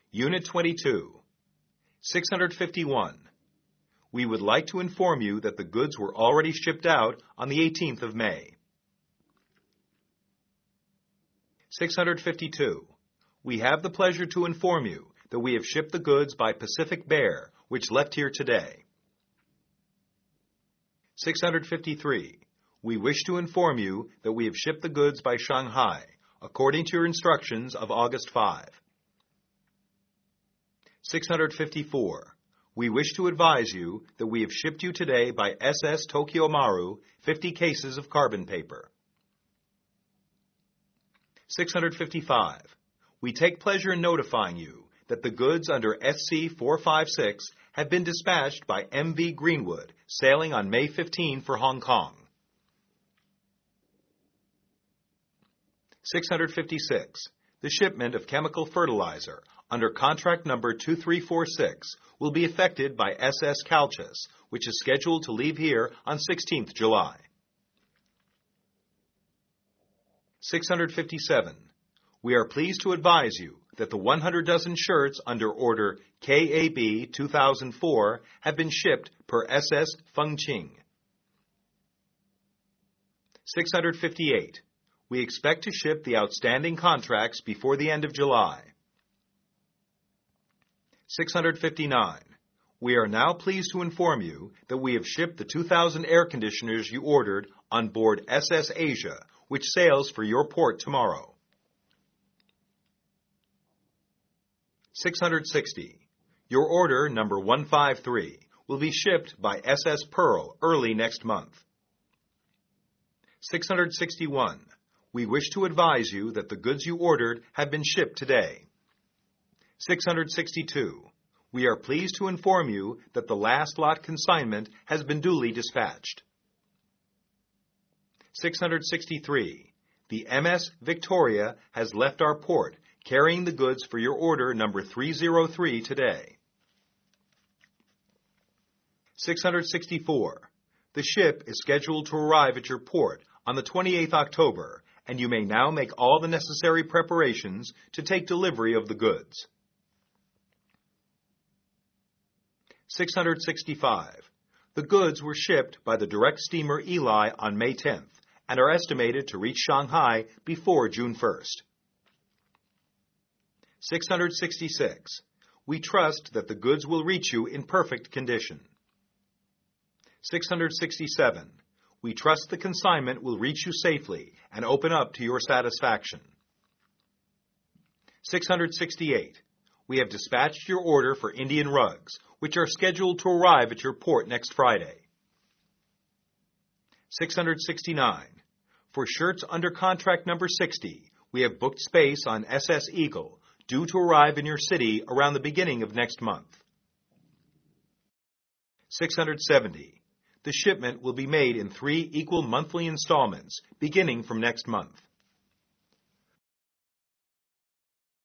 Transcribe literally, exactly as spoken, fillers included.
Unit twenty-two. six hundred fifty-one. We would like to inform you that the goods were already shipped out on the eighteenth of May. six hundred fifty-two. We have the pleasure to inform you that we have shipped the goods by Pacific Bear, which left here today. six hundred fifty-three. We wish to inform you that we have shipped the goods by Shanghai, according to your instructions of August fifth. six hundred fifty-four. We wish to advise you that we have shipped you today by S S Tokyo Maru fifty cases of carbon paper. six hundred fifty-five. We take pleasure in notifying you that the goods under S C four fifty-six have been dispatched by M V Greenwood, sailing on May fifteenth for Hong Kong. six hundred fifty-six. The shipment of chemical fertilizer under contract number two three four six will be effected by S S Calchas, which is scheduled to leave here on sixteenth of July. six hundred fifty-seven. We are pleased to advise you that the one hundred dozen shirts under order K A B two thousand four have been shipped per S S Fengqing. six hundred fifty-eight. We expect to ship the outstanding contracts before the end of July. six hundred fifty-nine. We are now pleased to inform you that we have shipped the two thousand air conditioners you ordered on board S S Asia, which sails for your port tomorrow. six hundred sixty. Your order number one five three will be shipped by S S Pearl early next month. six hundred sixty-one. We wish to advise you that the goods you ordered have been shipped today. six hundred sixty-two. We are pleased to inform you that the last lot consignment has been duly dispatched. six hundred sixty-three. The M S Victoria has left our port, carrying the goods for your order number three oh three today. six hundred sixty-four. The ship is scheduled to arrive at your port on the twenty-eighth of October, and you may now make all the necessary preparations to take delivery of the goods. six hundred sixty-five. The goods were shipped by the direct steamer Eli on May tenth and are estimated to reach Shanghai before June first. six hundred sixty-six. We trust that the goods will reach you in perfect condition. six hundred sixty-seven. We trust the consignment will reach you safely and open up to your satisfaction. six hundred sixty-eight. We have dispatched your order for Indian rugs, which are scheduled to arrive at your port next Friday. six hundred sixty-nine. For shirts under contract number sixty, we have booked space on S S Eagle, due to arrive in your city around the beginning of next month. six hundred seventy. The shipment will be made in three equal monthly installments, beginning from next month.